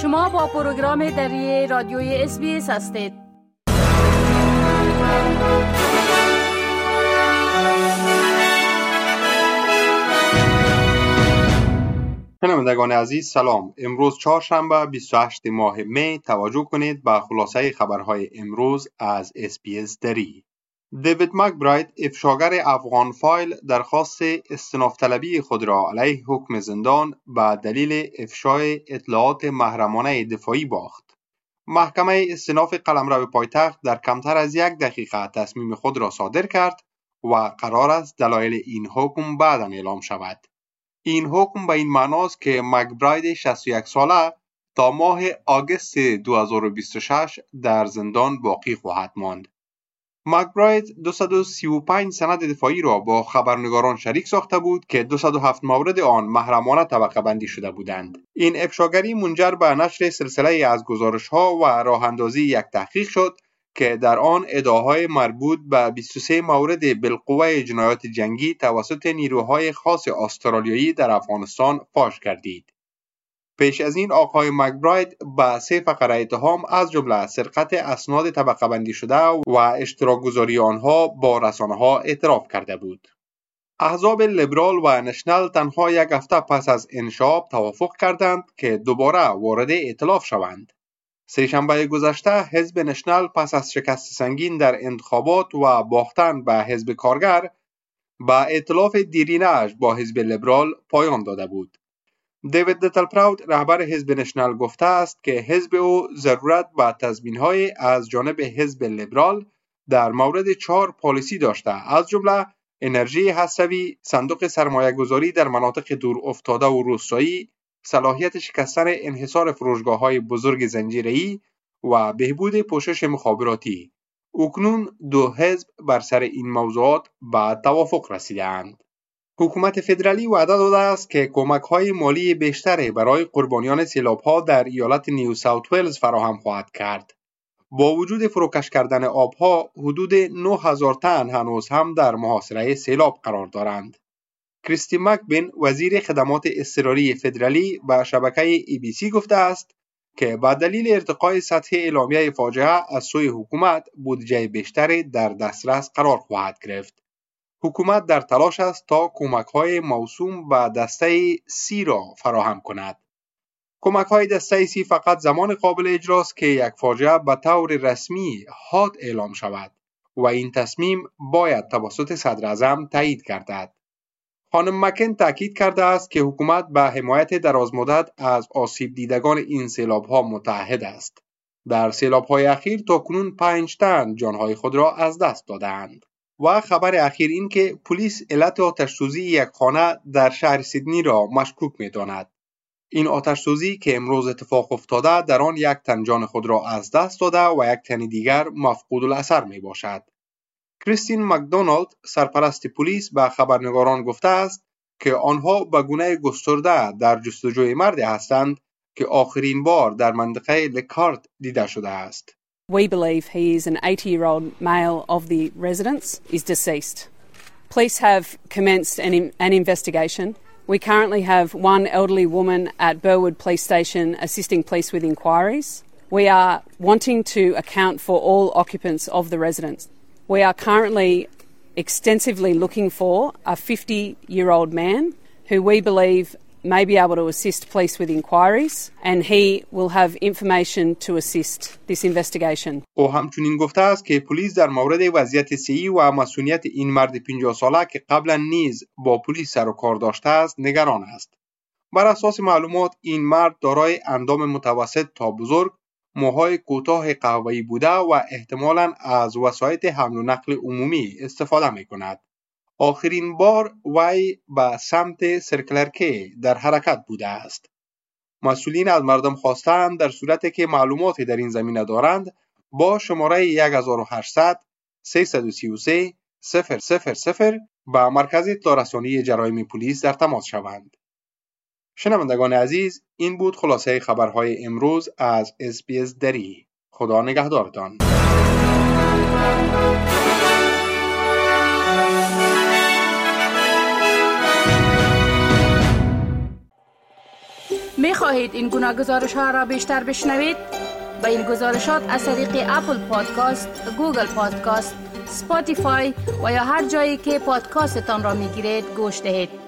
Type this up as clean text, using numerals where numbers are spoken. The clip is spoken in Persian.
شما با پروگرام دری رادیوی SBS هستید. شنوندگان عزیز سلام. امروز چهارشنبه 28 ماه می. توجه کنید به خلاصه خبرهای امروز از SBS دری. دیوید مکبراید، افشاگر افغان فایل، درخواست استئناف طلبی خود را علیه حکم زندان به دلیل افشای اطلاعات محرمانه دفاعی باخت. محکمه استئناف قلمرو پایتخت در کمتر از 1 دقیقه تصمیم خود را صادر کرد و قرار است دلایل این حکم بعداً اعلام شود. این حکم به این معناست که مکبراید 61 ساله تا ماه آگوست 2026 در زندان باقی خواهد ماند. مکبراید 235 سند دفاعی را با خبرنگاران شریک ساخته بود که 207 مورد آن محرمانه طبقه بندی شده بودند. این افشاگری منجر به نشر سلسله از گزارش‌ها و راه‌اندازی یک تحقیق شد که در آن ادعاهای مربوط به 23 مورد بالقوه جنایات جنگی توسط نیروهای خاص استرالیایی در افغانستان فاش گردید. پیش از این آقای مکبراید به 3 فقره اتهام از جمله سرقت اسناد طبقه بندی شده و اشتراک گذاری آنها با رسانه‌ها اعتراف کرده بود. احزاب لیبرال و نشنل تنها 1 هفته پس از انشاب توافق کردند که دوباره وارد ائتلاف شوند. سه‌شنبه گذشته حزب نشنل پس از شکست سنگین در انتخابات و باختن به حزب کارگر به ائتلاف دیرینه‌اش با حزب لیبرال پایان داده بود. دیوید لیتلپراود، رهبر حزب نشنل، گفته است که حزب او ضرورت به تضمین‌های از جانب حزب لیبرال در مورد 4 پالیسی داشته، از جمله انرژی هسته‌ای، صندوق سرمایه‌گذاری در مناطق دور افتاده و روستایی، صلاحیت شکستن انحصار فروشگاه‌های بزرگ زنجیره‌ای و بهبود پوشش مخابراتی. اکنون 2 حزب بر سر این موضوعات به توافق رسیده‌اند. حکومت فدرالی وعده داده است که کمک‌های مالی بیشتری برای قربانیان سیلاب‌ها در ایالت نیو ساوت ولز فراهم خواهد کرد. با وجود فروکش کردن آب‌ها، حدود 9000 تن هنوز هم در محاصره سیلاب قرار دارند. کریستی مکبین، وزیر خدمات اضطراری فدرالی، به شبکه ABC گفته است که به دلیل ارتقای سطح اعلامیه فاجعه از سوی حکومت، بودجه بیشتری در دسترس قرار خواهد گرفت. حکومت در تلاش است تا کمک‌های موسوم به دسته C را فراهم کند. کمک‌های دسته C فقط زمان قابل اجراست که یک فاجعه به طور رسمی حاد اعلام شود و این تصمیم باید توسط صدراعظم تایید گردد. خانم مکن تاکید کرده است که حکومت به حمایت درازمدت از آسیب دیدگان این سیلاب‌ها متعهد است. در سیلاب‌های اخیر تاکنون 5 تن جان‌های خود را از دست دادند. و خبر اخیر این که پلیس علت آتش‌سوزی یک خانه در شهر سیدنی را مشکوک می‌داند. این آتش‌سوزی که امروز اتفاق افتاده در آن 1 تن جان خود را از دست داده و 1 تن دیگر مفقود الاثر میباشد. کریستین مکدونالد، سرپرست پلیس، به خبرنگاران گفته است که آنها به گونه گسترده در جستجوی مردی هستند که آخرین بار در منطقه لکارت دیده شده است. We believe he is an 80-year-old male of the residence, is deceased. Police have commenced an investigation. We currently have 1 elderly woman at Burwood Police Station assisting police with inquiries. We are wanting to account for all occupants of the residence. We are currently extensively looking for a 50-year-old man who we believe may be able to assist police with inquiries and he will have information to assist this investigation. او همچنین گفته است که پلیس در مورد وضعیت صحی و مسئولیت این مرد 50 ساله که قبلا نیز با پلیس سر و کار داشته است نگران است. بر اساس معلومات این مرد دارای اندام متوسط تا بزرگ، موهای کوتاه قهوه‌ای بوده و احتمالاً از وسایط حمل و نقل عمومی استفاده می‌کند. آخرین بار وی به سمت سرکلرکی در حرکت بوده است. مسئولین از مردم خواستند در صورتی که معلوماتی در این زمینه دارند با شماره 1800 333 000 با مرکز اطلاع رسانی جرایم پلیس در تماس شوند. شنوندگان عزیز، این بود خلاصه خبرهای امروز از SBS دری. خدا نگهدارتان. می خواهید این گناه گزارش ها را بیشتر بشنوید؟ با این گزارشات از طریق اپل پادکاست، گوگل پادکاست، اسپاتیفای و یا هر جایی که پادکاستتان را می گیرید گوش دهید.